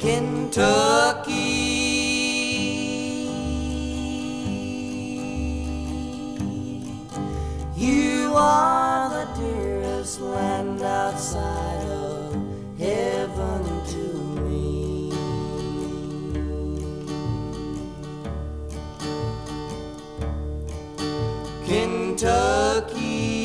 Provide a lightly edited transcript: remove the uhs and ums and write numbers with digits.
Kentucky. You are the dearest land outside of heaven to me. Kentucky.